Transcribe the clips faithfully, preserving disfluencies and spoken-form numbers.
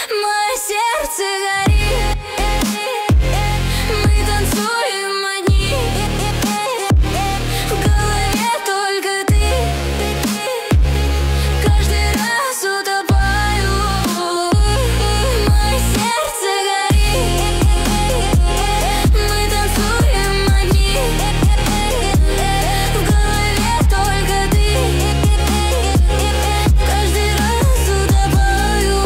Мое сердце горит, мы танцуем одни, в голове только ты, каждый раз утопаю. Мое сердце горит, мы танцуем одни, в голове только ты, каждый раз утопаю.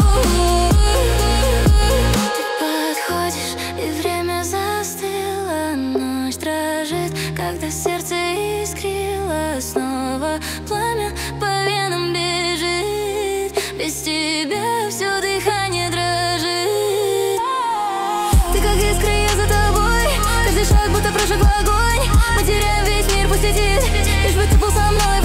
Ты подходишь, и время застыло, ночь дрожит, когда сердце искрило. Снова пламя по венам бежит, без тебя все дыхание дрожит. Ты как искра, я за тобой, каждый шаг будто прыжок в огонь. Мы теряем весь мир, пусть летит, лишь бы ты был со мной.